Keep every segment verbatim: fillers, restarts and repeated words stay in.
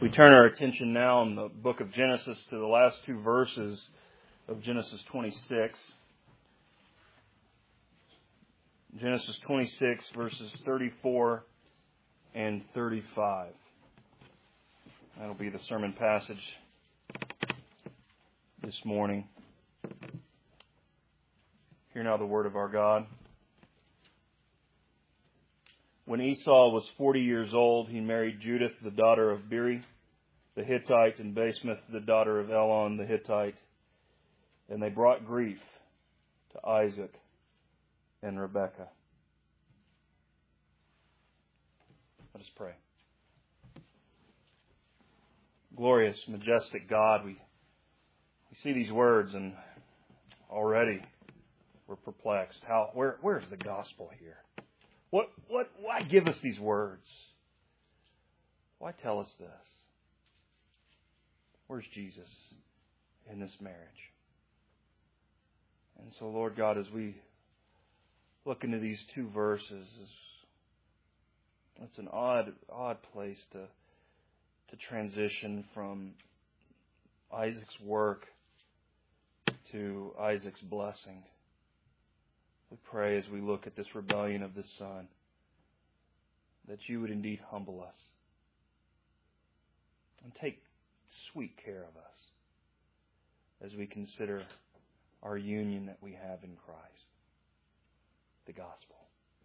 We turn our attention now in the book of Genesis to the last two verses of Genesis twenty-six. Genesis twenty-six, verses thirty-four and thirty-five. That'll be the sermon passage this morning. Hear now the word of our God. When Esau was forty years old, he married Judith, the daughter of Beeri, the Hittite, and Basemath, the daughter of Elon, the Hittite. And they brought grief to Isaac and Rebekah. Let us pray. Glorious, majestic God, we, we see these words and already we're perplexed. How, where, where's the gospel here? What, what, why give us these words? Why tell us this? Where's Jesus in this marriage? And so, Lord God, as we look into these two verses, it's an odd, odd place to to transition from Isaac's work to Isaac's blessing. We pray as we look at this rebellion of the son that you would indeed humble us and take sweet care of us as we consider our union that we have in Christ, the gospel.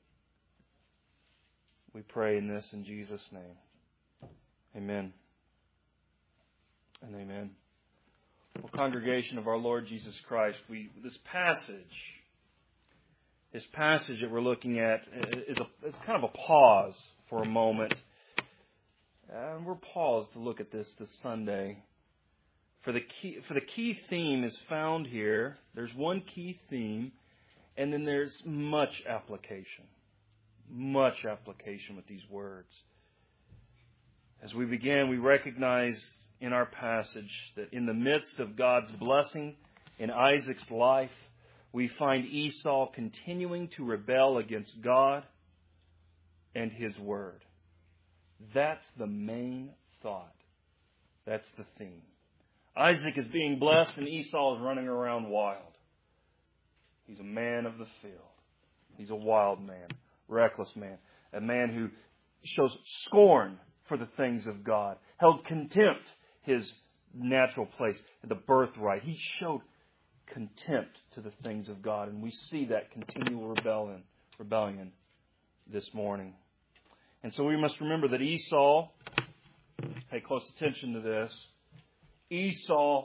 We pray in this in Jesus' name. Amen and amen. Well, congregation of our Lord Jesus Christ, we this passage, this passage that we're looking at is a it's kind of a pause for a moment. And we're paused to look at this this Sunday. For the key for the key theme is found here. There's one key theme, and then there's much application. Much application with these words. As we begin, we recognize in our passage that in the midst of God's blessing in Isaac's life, we find Esau continuing to rebel against God and His Word. That's the main thought. That's the theme. Isaac is being blessed and Esau is running around wild. He's a man of the field. He's a wild man, reckless man, a man who shows scorn for the things of God, held contempt his natural place, the birthright. He showed contempt to the things of God, and we see that continual rebellion, rebellion this morning. And so we must remember that Esau, pay close attention to this, Esau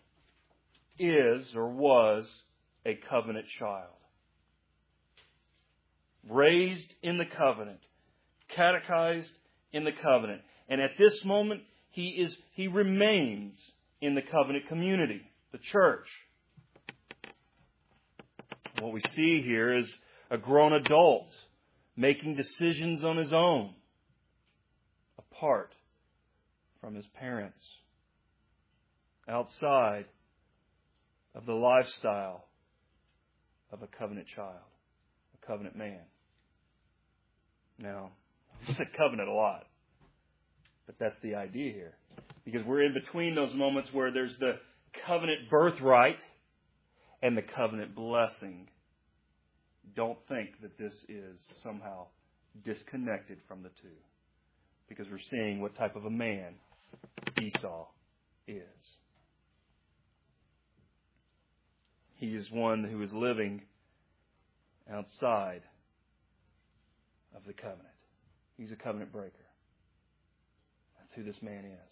is or was a covenant child. Raised in the covenant, catechized in the covenant. And at this moment, he is he remains in the covenant community, the church. What we see here is a grown adult making decisions on his own, apart from his parents, outside of the lifestyle of a covenant child, a covenant man. Now, I said covenant a lot, but that's the idea here. Because we're in between those moments where there's the covenant birthright and the covenant blessing. Don't think that this is somehow disconnected from the two. Because we're seeing what type of a man Esau is. He is one who is living outside of the covenant. He's a covenant breaker. That's who this man is.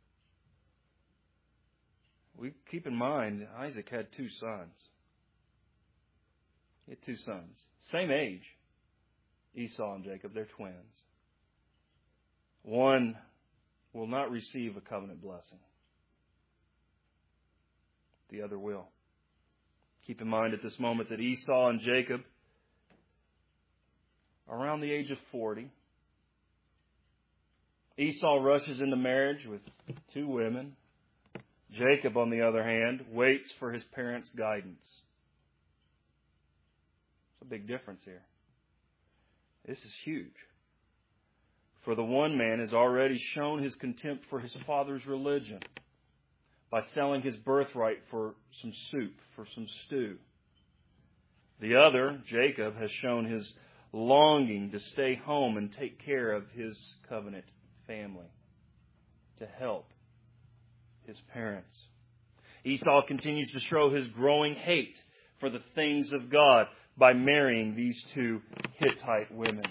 We keep in mind Isaac had two sons. He had two sons. Same age. Esau and Jacob. They're twins. One will not receive a covenant blessing. The other will. Keep in mind at this moment that Esau and Jacob are around the age of forty. Esau rushes into marriage with two women. Jacob, on the other hand, waits for his parents' guidance. It's a big difference here. This is huge. For the one man has already shown his contempt for his father's religion by selling his birthright for some soup, for some stew. The other, Jacob, has shown his longing to stay home and take care of his covenant family, to help his parents. Esau continues to show his growing hate for the things of God by marrying these two Hittite women.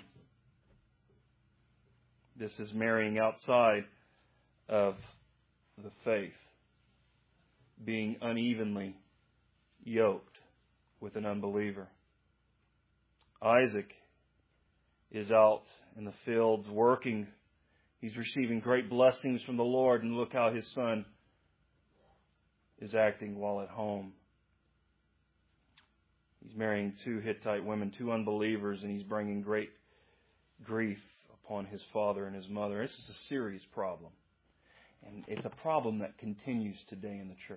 This is marrying outside of the faith, being unevenly yoked with an unbeliever. Isaac is out in the fields working. He's receiving great blessings from the Lord, and look how his son is acting while at home. He's marrying two Hittite women, two unbelievers, and he's bringing great grief upon his father and his mother. This is a serious problem. And it's a problem that continues today in the church.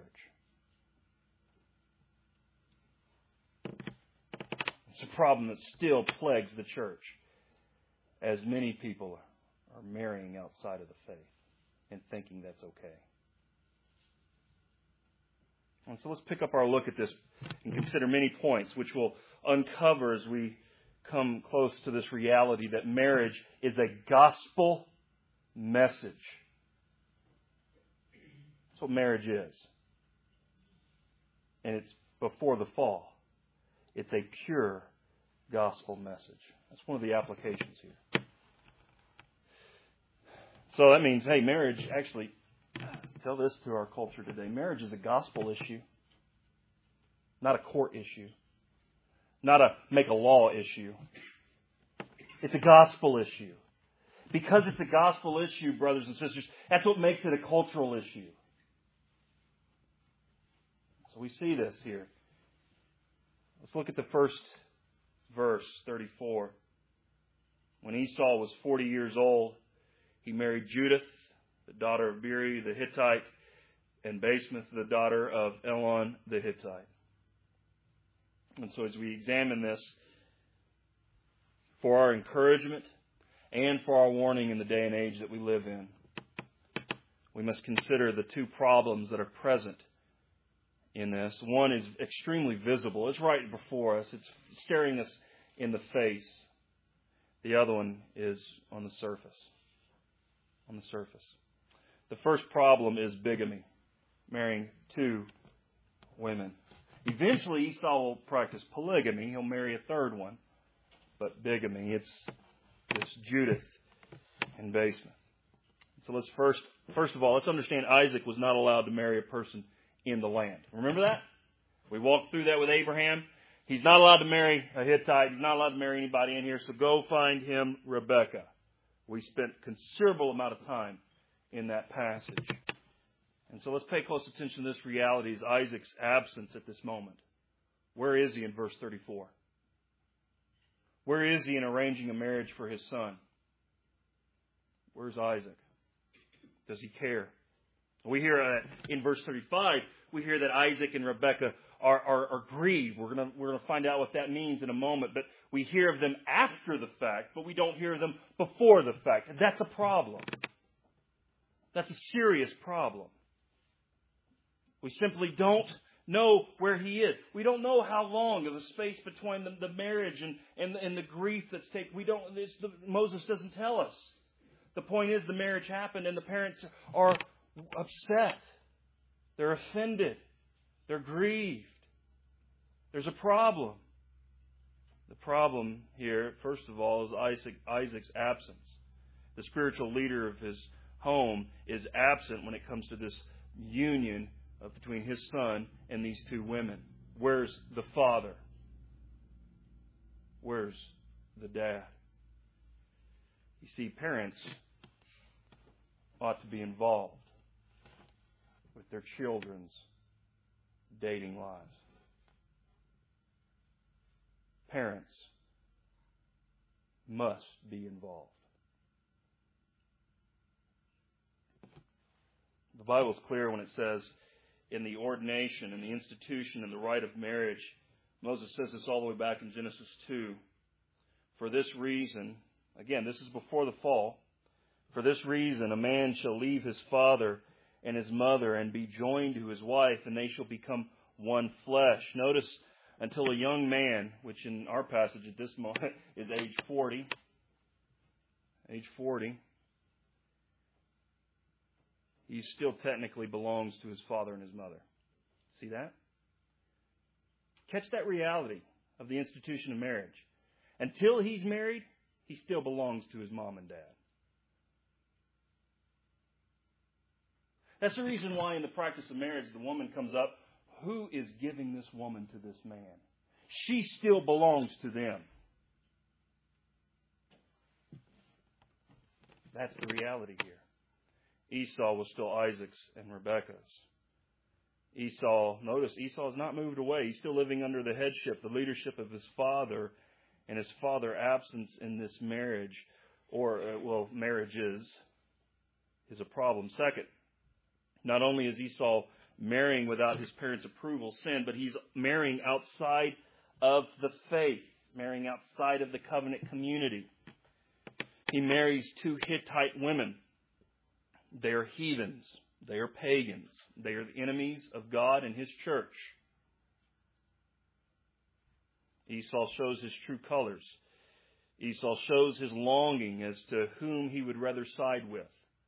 It's a problem that still plagues the church, as many people are marrying outside of the faith and thinking that's okay. And so let's pick up our look at this and consider many points which will uncover as we come close to this reality that marriage is a gospel message. That's what marriage is. And it's before the fall. It's a pure gospel message. That's one of the applications here. So that means, hey, marriage, actually, tell this to our culture today. Marriage is a gospel issue, not a court issue, not a make a law issue. It's a gospel issue. Because it's a gospel issue, brothers and sisters, that's what makes it a cultural issue. So we see this here. Let's look at the first verse, thirty-four. When Esau was forty years old, he married Judith, the daughter of Beeri the Hittite, and Basemath, the daughter of Elon the Hittite. And so as we examine this, for our encouragement and for our warning in the day and age that we live in, we must consider the two problems that are present in this. One is extremely visible. It's right before us. It's staring us in the face. The other one is on the surface. On the surface. The first problem is bigamy. Marrying two women. Eventually Esau will practice polygamy. He'll marry a third one. But bigamy, it's, it's Judith and Basemath. So let's first, first of all, let's understand Isaac was not allowed to marry a person in the land. Remember that? We walked through that with Abraham. He's not allowed to marry a Hittite. He's not allowed to marry anybody in here. So go find him Rebekah. We spent a considerable amount of time in that passage. And so let's pay close attention to this reality is Isaac's absence at this moment. Where is he in verse thirty-four? Where is he in arranging a marriage for his son? Where's Isaac? Does he care? We hear that in verse thirty-five, we hear that Isaac and Rebekah are, are, are grieved. We're going we're going to find out what that means in a moment. But we hear of them after the fact, but we don't hear of them before the fact. And that's a problem. That's a serious problem. We simply don't know where he is. We don't know how long of the space between the, the marriage and, and, and the grief that's taken. We don't. This, the, Moses doesn't tell us. The point is the marriage happened and the parents are upset. They're offended. They're grieved. There's a problem. The problem here, first of all, is Isaac, Isaac's absence. The spiritual leader of his home is absent when it comes to this union of, between his son and these two women. Where's the father? Where's the dad? You see, parents ought to be involved with their children's dating lives. Parents must be involved. The Bible is clear when it says in the ordination and the institution and the rite of marriage, Moses says this all the way back in Genesis two. For this reason, again, this is before the fall, For this reason, a man shall leave his father and his mother and be joined to his wife, and they shall become one flesh. Notice, until a young man, which in our passage at this moment is age forty, age forty, he still technically belongs to his father and his mother. See that? Catch that reality of the institution of marriage. Until he's married, he still belongs to his mom and dad. That's the reason why in the practice of marriage the woman comes up, who is giving this woman to this man? She still belongs to them. That's the reality here. Esau was still Isaac's and Rebekah's. Esau, notice, Esau has not moved away. He's still living under the headship, the leadership of his father, and his father's absence in this marriage, or, uh, well, marriage is, is a problem. Second, not only is Esau marrying without his parents' approval, sin, but he's marrying outside of the faith, marrying outside of the covenant community. He marries two Hittite women. They are heathens. They are pagans. They are the enemies of God and His church. Esau shows his true colors. Esau shows his longing as to whom he would rather side with.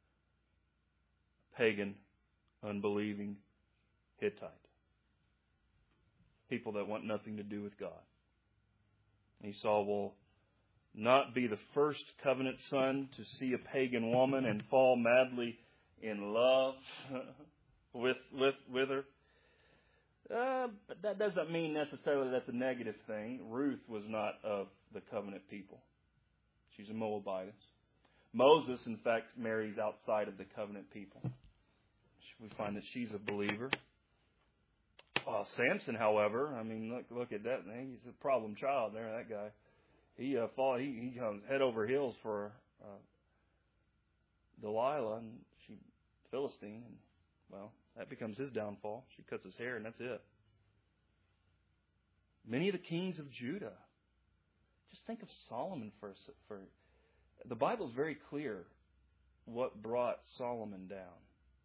Pagan, unbelieving Hittite. People that want nothing to do with God. Esau will not be the first covenant son to see a pagan woman and fall madly in love with with with her. Uh, but that doesn't mean necessarily that's a negative thing. Ruth was not of the covenant people. She's a Moabitess. Moses, in fact, marries outside of the covenant people. We find that she's a believer. Uh, Samson, however, I mean, look look at that. Man. He's a problem child there, that guy. He uh, fall, he, he comes head over heels for uh, Delilah, and she Philistine, and well, that becomes his downfall. She cuts his hair, and that's it. Many of the kings of Judah. Just think of Solomon for for. The Bible is very clear what brought Solomon down.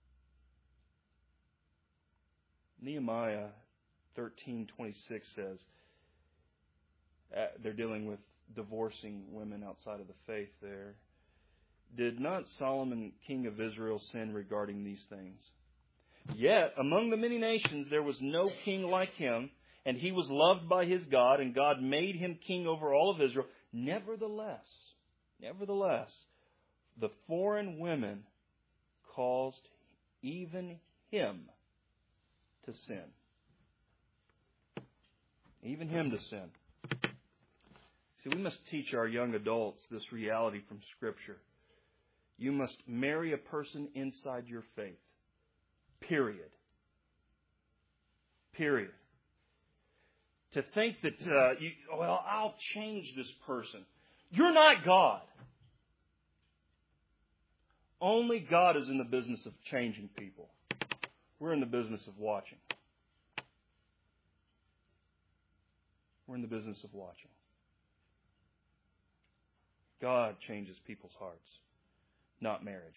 Nehemiah thirteen twenty-six says uh, they're dealing with divorcing women outside of the faith there. Did not Solomon, king of Israel, sin regarding these things? Yet, among the many nations, there was no king like him, and he was loved by his God, and God made him king over all of Israel. Nevertheless, nevertheless, the foreign women caused even him to sin. Even him to sin. See, we must teach our young adults this reality from Scripture. You must marry a person inside your faith. Period. Period. To think that, uh, you, well, I'll change this person. You're not God. Only God is in the business of changing people. We're in the business of watching. We're in the business of watching. God changes people's hearts, not marriage.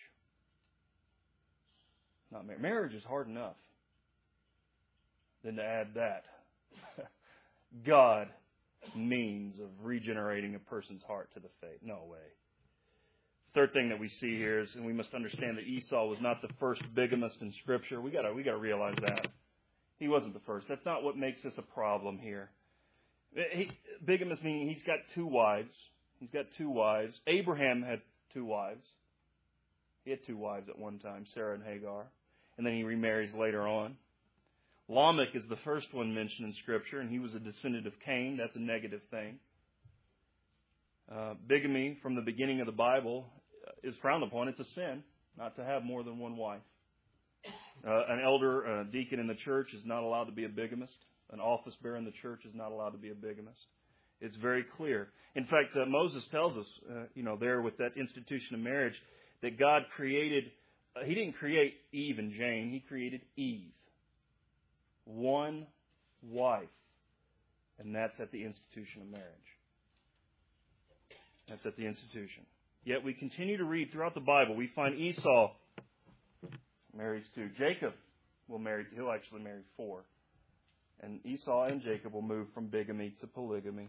Not mar- marriage is hard enough. Then to add that, God means of regenerating a person's heart to the faith. No way. Third thing that we see here is, and we must understand that Esau was not the first bigamist in Scripture. We gotta we gotta realize that he wasn't the first. That's not what makes this a problem here. He, bigamist meaning he's got two wives. He's got two wives. Abraham had two wives. He had two wives at one time, Sarah and Hagar, and then he remarries later on. Lamech is the first one mentioned in Scripture, and he was a descendant of Cain. That's a negative thing. Uh, bigamy from the beginning of the Bible is frowned upon. It's a sin not to have more than one wife. Uh, an elder, a deacon in the church is not allowed to be a bigamist. An office bearer in the church is not allowed to be a bigamist. It's very clear. In fact, uh, Moses tells us, uh, you know, there with that institution of marriage, that God created, uh, He didn't create Eve and Jane, He created Eve. One wife. And that's at the institution of marriage. That's at the institution. Yet we continue to read throughout the Bible. We find Esau marries two. Jacob will marry, he'll actually marry four. And Esau and Jacob will move from bigamy to polygamy.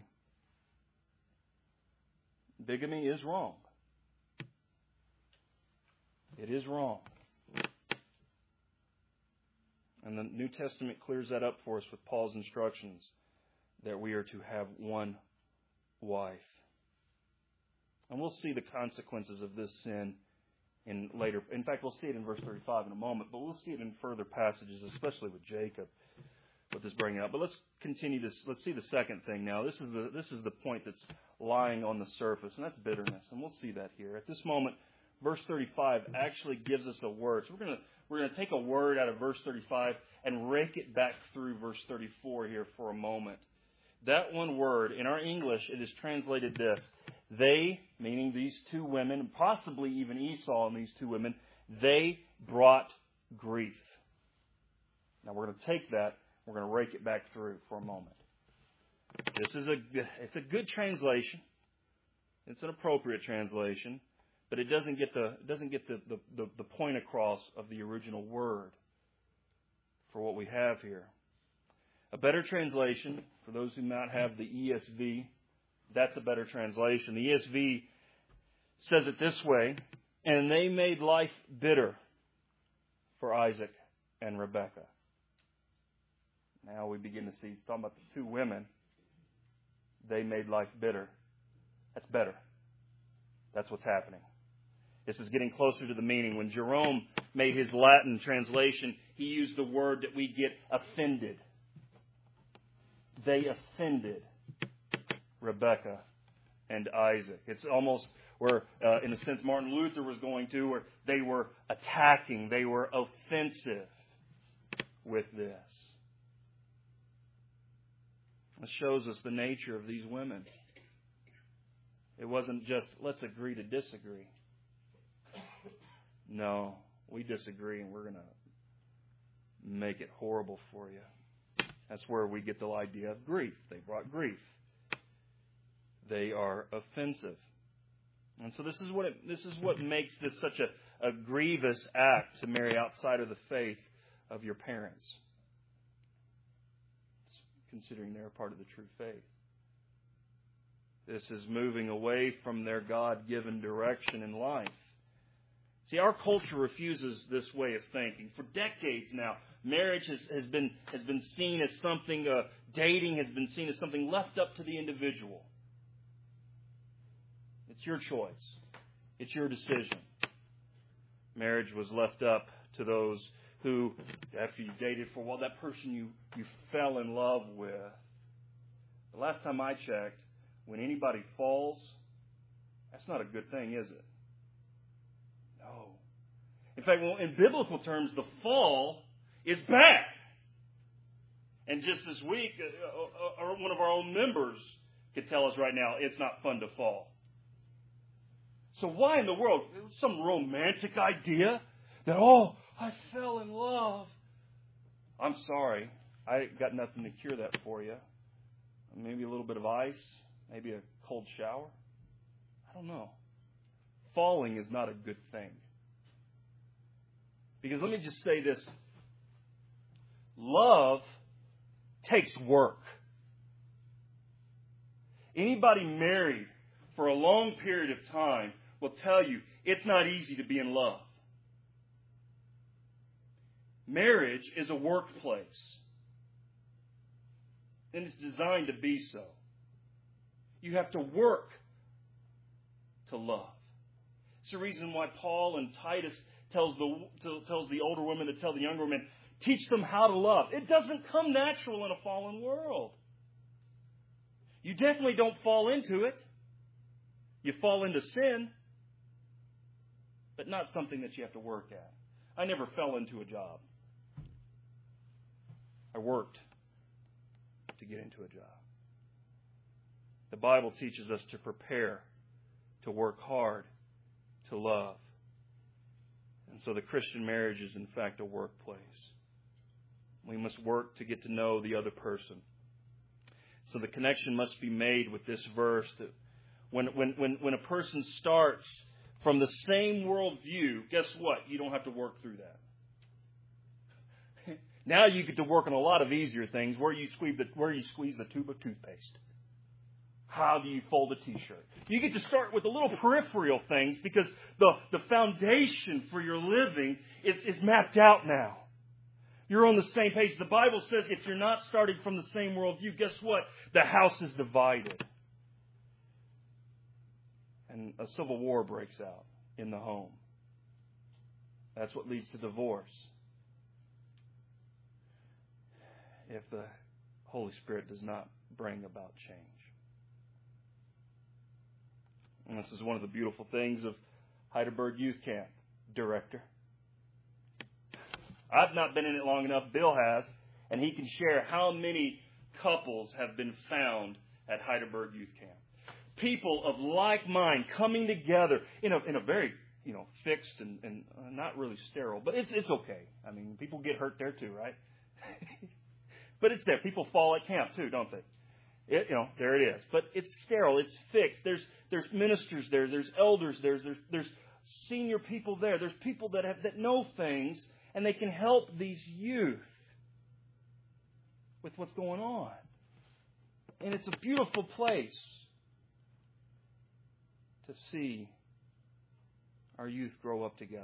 Bigamy is wrong. It is wrong. And the New Testament clears that up for us with Paul's instructions that we are to have one wife. And we'll see the consequences of this sin in later. In fact, we'll see it in verse thirty-five in a moment, but we'll see it in further passages, especially with Jacob, with this bringing up. But let's continue this. Let's see the second thing now. This is the this is the point that's lying on the surface, and that's bitterness. And we'll see that here. At this moment, verse thirty-five actually gives us a word. So we're going to we're going to take a word out of verse thirty-five and rake it back through verse thirty-four here for a moment. That one word, in our English, it is translated this. They, meaning these two women, possibly even Esau and these two women, they brought grief. Now we're going to take that, we're going to rake it back through for a moment. This is a, it's a good translation. It's an appropriate translation, but it doesn't get the, it doesn't get the, the, the, the point across of the original word for what we have here. A better translation, for those who might have the E S V, that's a better translation. The E S V says it this way, and they made life bitter for Isaac and Rebekah. Now we begin to see, he's talking about the two women. They made life bitter. That's better. That's what's happening. This is getting closer to the meaning. When Jerome made his Latin translation, he used the word that we get, offended. They offended Rebekah and Isaac. It's almost where, uh, in a sense, Martin Luther was going to, where they were attacking, they were offensive with this. It shows us the nature of these women. It wasn't just, let's agree to disagree. No, we disagree and we're going to make it horrible for you. That's where we get the idea of grief. They brought grief. They are offensive. And so this is what it, this is what makes this such a, a grievous act to marry outside of the faith of your parents, considering they're part of the true faith. This is moving away from their God-given direction in life. See, our culture refuses this way of thinking. For decades now, marriage has, has been has been seen as something, uh, dating has been seen as something left up to the individual. It's your choice. It's your decision. Marriage was left up to those who, after you dated for a while, that person you, you fell in love with. The last time I checked, when anybody falls, that's not a good thing, is it? No. In fact, well, in biblical terms, the fall is bad. And just this week, uh, uh, one of our own members could tell us right now, it's not fun to fall. So why in the world? Some romantic idea that, oh, I fell in love. I'm sorry. I got nothing to cure that for you. Maybe a little bit of ice. Maybe a cold shower. I don't know. Falling is not a good thing. Because let me just say this. Love takes work. Anybody married for a long period of time will tell you it's not easy to be in love. Marriage is a workplace. And it's designed to be so. You have to work to love. It's the reason why Paul and Titus tells the tells the older women to tell the younger women, teach them how to love. It doesn't come natural in a fallen world. You definitely don't fall into it. You fall into sin, but not something that you have to work at. I never fell into a job. I worked to get into a job. The Bible teaches us to prepare, to work hard, to love. And so the Christian marriage is in fact a workplace. We must work to get to know the other person. So the connection must be made with this verse that When, when, when, when a person starts from the same worldview, guess what? You don't have to work through that. Now you get to work on a lot of easier things. Where you squeeze the where you squeeze the tube of toothpaste. How do you fold a T-shirt? You get to start with the little peripheral things because the, the foundation for your living is, is mapped out now. You're on the same page. The Bible says if you're not starting from the same worldview, guess what? The house is divided. And a civil war breaks out in the home. That's what leads to divorce. If the Holy Spirit does not bring about change. And this is one of the beautiful things of Heidelberg Youth Camp, director. I've not been in it long enough. Bill has, and he can share how many couples have been found at Heidelberg Youth Camp. People of like mind coming together in a in a very you know fixed and, and not really sterile, but it's it's okay. I mean, people get hurt there too, right? But it's there. People fall at camp too, don't they? It, you know, there it is. But it's sterile. It's fixed. There's there's ministers there. There's elders there. There's there's senior people there. There's people that have that know things, and they can help these youth with what's going on. And it's a beautiful place to see our youth grow up together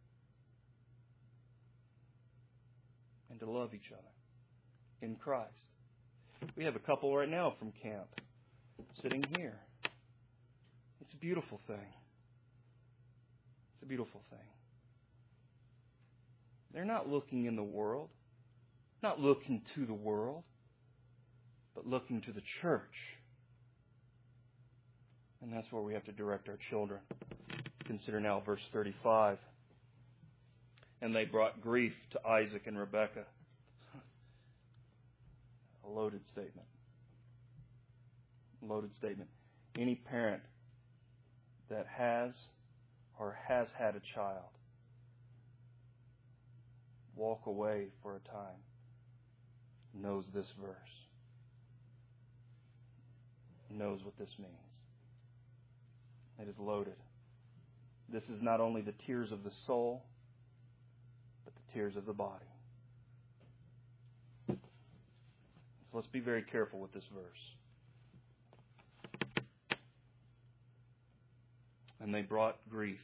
and to love each other in Christ. We have a couple right now from camp sitting here. It's a beautiful thing. It's a beautiful thing. They're not looking in the world, not looking to the world, but looking to the church. And that's where we have to direct our children. Consider now verse thirty-five. And they brought grief to Isaac and Rebekah. A loaded statement. Loaded statement. Any parent that has or has had a child walk away for a time knows this verse. Knows what this means. It is loaded. This is not only the tears of the soul, but the tears of the body. So let's be very careful with this verse. And they brought grief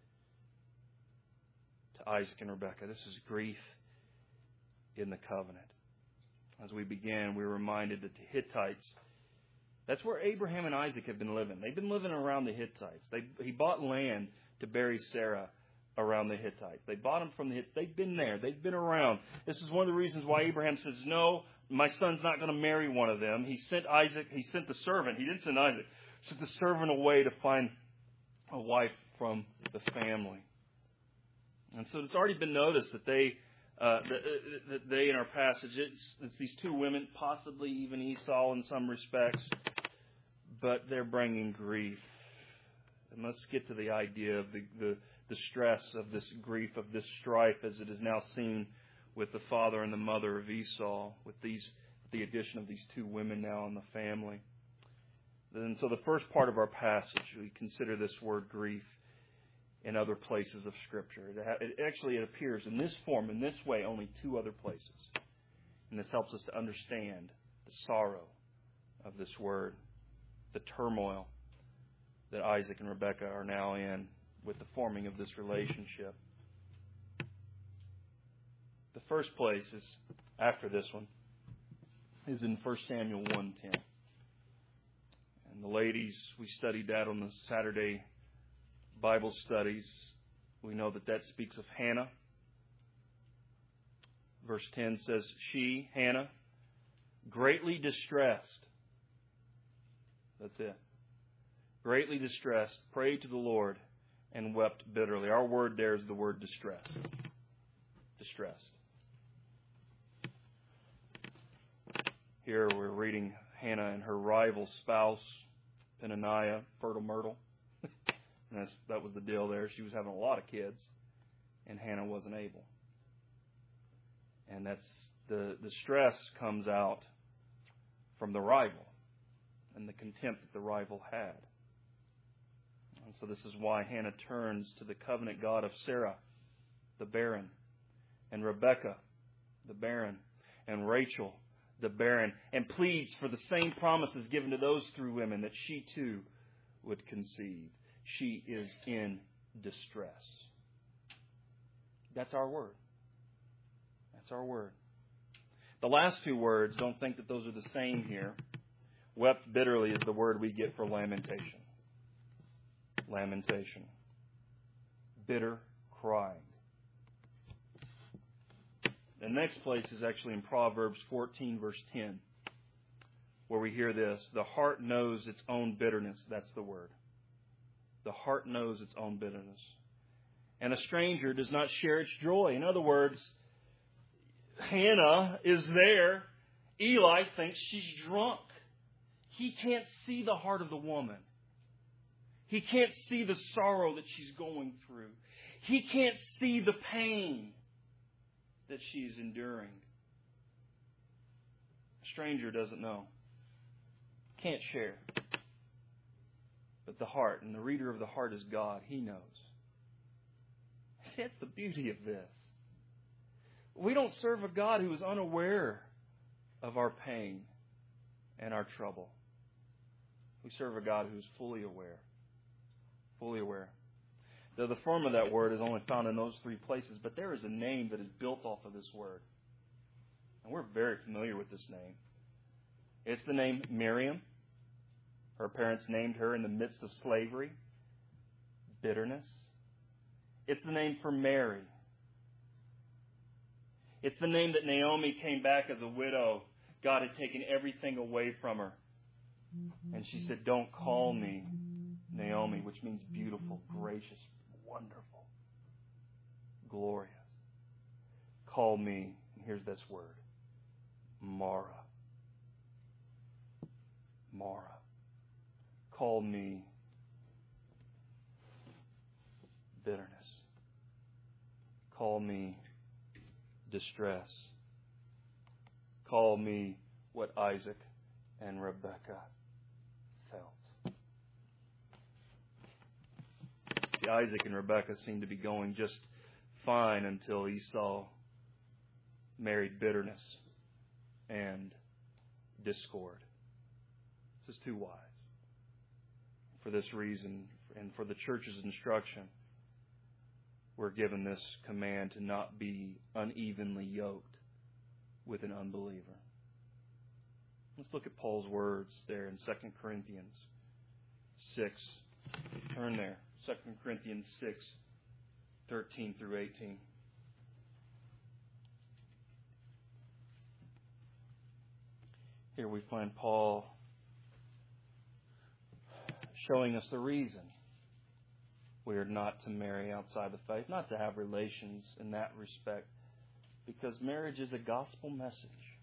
to Isaac and Rebekah. This is grief in the covenant. As we began, we were reminded that the Hittites, that's where Abraham and Isaac have been living. They've been living around the Hittites. They, he bought land to bury Sarah around the Hittites. They bought them from the Hittites. They've been there. They've been around. This is one of the reasons why Abraham says, no, my son's not going to marry one of them. He sent Isaac, he sent the servant. He didn't send Isaac. He sent the servant away to find a wife from the family. And so it's already been noticed that they, uh, that, that they in our passage, it's, it's these two women, possibly even Esau in some respects, but they're bringing grief. And let's get to the idea of the, the, the stress of this grief, of this strife, as it is now seen with the father and the mother of Esau, with these the addition of these two women now in the family. And so the first part of our passage, we consider this word grief in other places of Scripture. It actually it appears in this form, in this way, only two other places. And this helps us to understand the sorrow of this word, the turmoil that Isaac and Rebekah are now in with the forming of this relationship. The first place is, after this one, is in First Samuel one ten. And the ladies, we studied that on the Saturday Bible studies. We know that that speaks of Hannah. Verse ten says, she, Hannah, greatly distressed. That's it. Greatly distressed, prayed to the Lord and wept bitterly. Our word there is the word distressed. Distressed. Here we're reading Hannah and her rival spouse, Peninnah, fertile myrtle. And that's, that was the deal there. She was having a lot of kids, and Hannah wasn't able. And that's the, the stress comes out from the rival and the contempt that the rival had. And so this is why Hannah turns to the covenant God of Sarah, the barren, and Rebekah, the barren, and Rachel, the barren, and pleads for the same promises given to those three women, that she too would conceive. She is in distress. That's our word. That's our word. The last two words, don't think that those are the same here. Wept bitterly is the word we get for lamentation. Lamentation. Bitter crying. The next place is actually in Proverbs fourteen, verse ten, where we hear this: the heart knows its own bitterness. That's the word. The heart knows its own bitterness. And a stranger does not share its joy. In other words, Hannah is there. Eli thinks she's drunk. He can't see the heart of the woman. He can't see the sorrow that she's going through. He can't see the pain that she's enduring. A stranger doesn't know. Can't share. But the heart, and the reader of the heart is God. He knows. See, that's the beauty of this. We don't serve a God who is unaware of our pain and our trouble. We serve a God who is fully aware. Fully aware. Though the form of that word is only found in those three places, but there is a name that is built off of this word. And we're very familiar with this name. It's the name Miriam. Her parents named her in the midst of slavery. Bitterness. It's the name for Mary. It's the name that Naomi came back as a widow. God had taken everything away from her. And she said, "Don't call me Naomi," which means beautiful, gracious, wonderful, glorious. Call me, and here's this word, Mara. Mara. Call me bitterness. Call me distress. Call me what Isaac and Rebekah felt. See, Isaac and Rebekah seemed to be going just fine until Esau married bitterness and discord. This is too wise. For this reason, and for the church's instruction, we're given this command to not be unevenly yoked with an unbeliever. Let's look at Paul's words there in Second Corinthians six. Turn there. Second Corinthians six, thirteen through eighteen. Here we find Paul showing us the reason we are not to marry outside the faith, not to have relations in that respect, because marriage is a gospel message.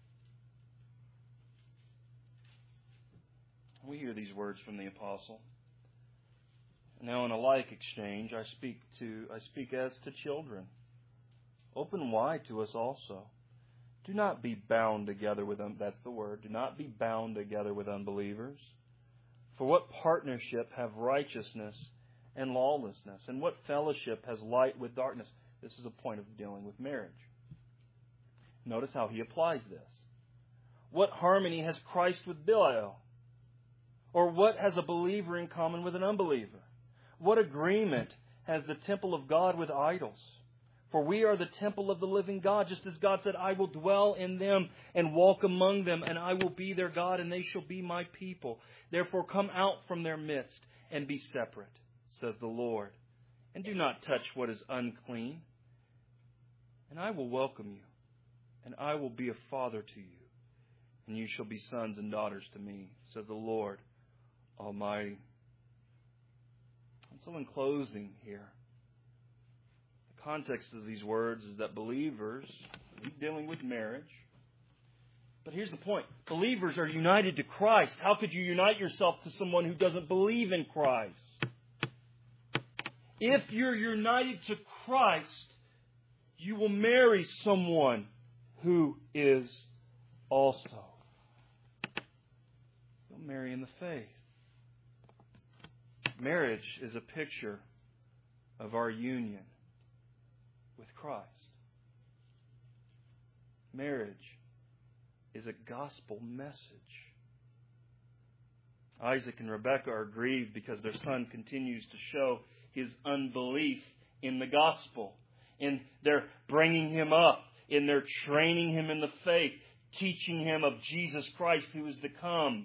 We hear these words from the apostle. Now, in a like exchange, I speak to I speak as to children. Open wide to us also. Do not be bound together with them. That's the word. Do not be bound together with unbelievers. For what partnership have righteousness and lawlessness? And what fellowship has light with darkness? This is a point of dealing with marriage. Notice how he applies this. What harmony has Christ with Belial? Or what has a believer in common with an unbeliever? What agreement has the temple of God with idols? For we are the temple of the living God, just as God said, I will dwell in them and walk among them, and I will be their God, and they shall be my people. Therefore come out from their midst and be separate, says the Lord, and do not touch what is unclean. And I will welcome you, and I will be a father to you, and you shall be sons and daughters to me, says the Lord Almighty. And so in closing here, the context of these words is that believers, he's dealing with marriage. But here's the point. Believers are united to Christ. How could you unite yourself to someone who doesn't believe in Christ? If you're united to Christ, you will marry someone who is also. You'll marry in the faith. Marriage is a picture of our union with Christ. Marriage is a gospel message. Isaac and Rebekah are grieved because their son continues to show his unbelief in the gospel. And they're bringing him up, and they're training him in the faith, teaching him of Jesus Christ who is to come.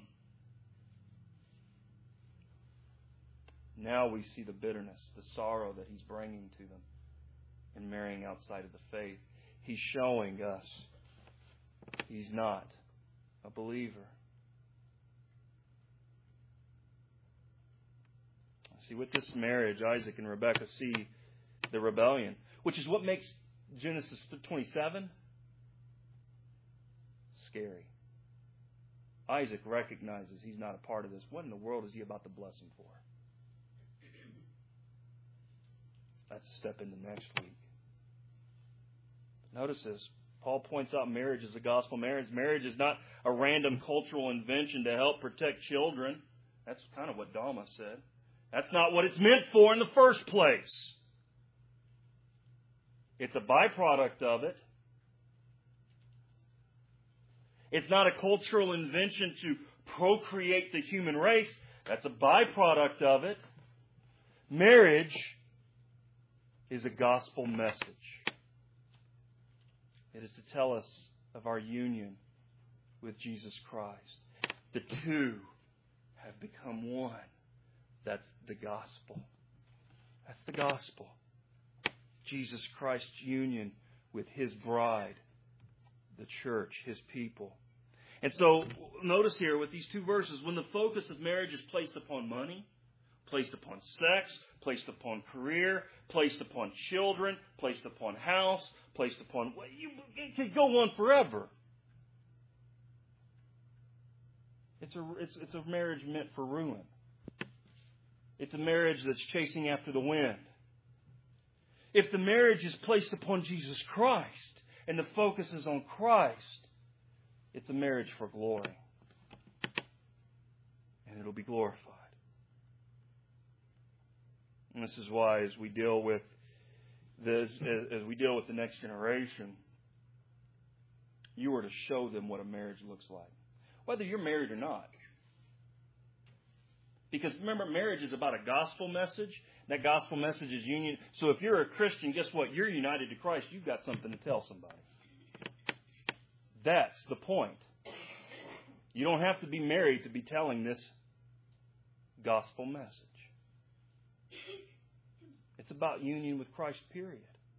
Now we see the bitterness, the sorrow that he's bringing to them in marrying outside of the faith. He's showing us he's not a believer. See, with this marriage, Isaac and Rebekah see the rebellion, which is what makes Genesis twenty-seven scary. Isaac recognizes he's not a part of this. What in the world is he about to bless him for? That's a step into next week. Notice this. Paul points out marriage is a gospel marriage. Marriage is not a random cultural invention to help protect children. That's kind of what Dama said. That's not what it's meant for in the first place. It's a byproduct of it. It's not a cultural invention to procreate the human race. That's a byproduct of it. Marriage is a gospel message. It is to tell us of our union with Jesus Christ. The two have become one. That's the gospel. That's the gospel. Jesus Christ's union with His bride, the church, His people. And so, notice here with these two verses, when the focus of marriage is placed upon money, placed upon sex, placed upon career, placed upon children, placed upon house, placed upon... You, it could go on forever. It's a, it's, it's a marriage meant for ruin. It's a marriage that's chasing after the wind. If the marriage is placed upon Jesus Christ and the focus is on Christ, it's a marriage for glory. And it'll be glorified. And this is why as we deal with this, as we deal with the next generation, you are to show them what a marriage looks like. Whether you're married or not. Because remember, marriage is about a gospel message. That gospel message is union. So if you're a Christian, guess what? You're united to Christ. You've got something to tell somebody. That's the point. You don't have to be married to be telling this gospel message. It's about union with Christ, period.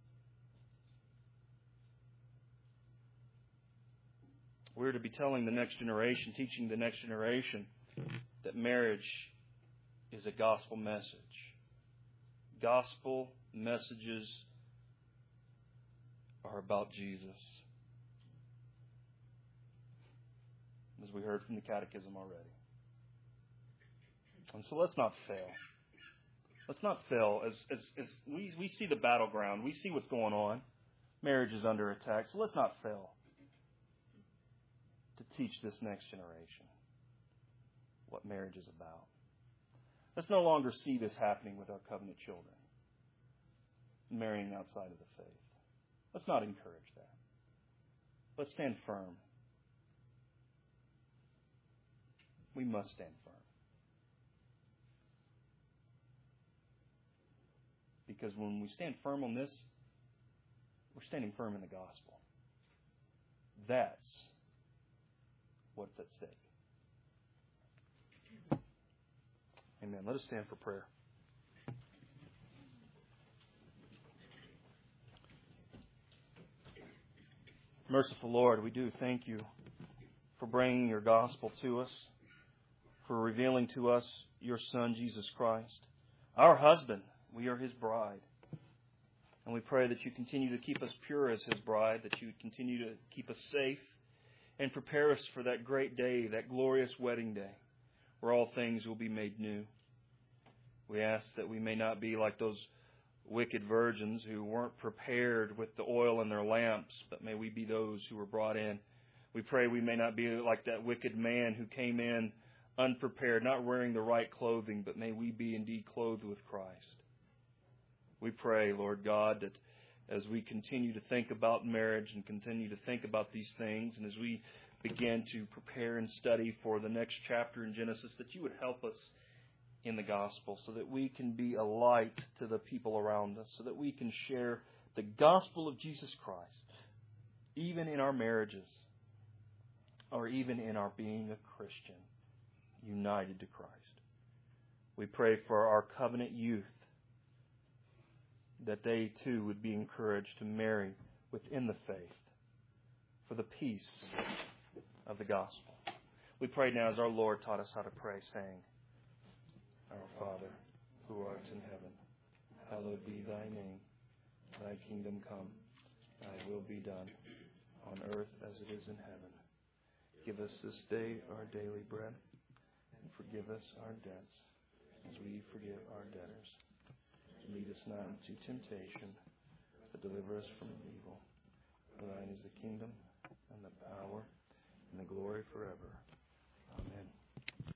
We're to be telling the next generation, teaching the next generation that marriage is a gospel message. Gospel messages are about Jesus. As we heard from the catechism already. And so let's not fail. Let's not fail. As, as, as we, we see the battleground, we see what's going on. Marriage is under attack. So let's not fail to teach this next generation what marriage is about. Let's no longer see this happening with our covenant children, marrying outside of the faith. Let's not encourage that. Let's stand firm. We must stand firm. Because when we stand firm on this, we're standing firm in the gospel. That's what's at stake. Amen. Let us stand for prayer. Merciful Lord, we do thank you for bringing your gospel to us, for revealing to us your Son, Jesus Christ. Our husband, we are His bride. And we pray that you continue to keep us pure as His bride, that you continue to keep us safe, and prepare us for that great day, that glorious wedding day, where all things will be made new. We ask that we may not be like those wicked virgins who weren't prepared with the oil in their lamps, but may we be those who were brought in. We pray we may not be like that wicked man who came in unprepared, not wearing the right clothing, but may we be indeed clothed with Christ. We pray, Lord God, that as we continue to think about marriage and continue to think about these things, and as we begin to prepare and study for the next chapter in Genesis, that you would help us in the gospel so that we can be a light to the people around us, so that we can share the gospel of Jesus Christ, even in our marriages, or even in our being a Christian, united to Christ. We pray for our covenant youth, that they too would be encouraged to marry within the faith for the peace of the gospel. We pray now as our Lord taught us how to pray, saying, Our Father, who art in heaven, hallowed be thy name. Thy kingdom come, thy will be done, on earth as it is in heaven. Give us this day our daily bread, and forgive us our debts, as we forgive our debtors. Lead us not into temptation, but deliver us from evil. For thine is the kingdom, and the power, and the glory forever.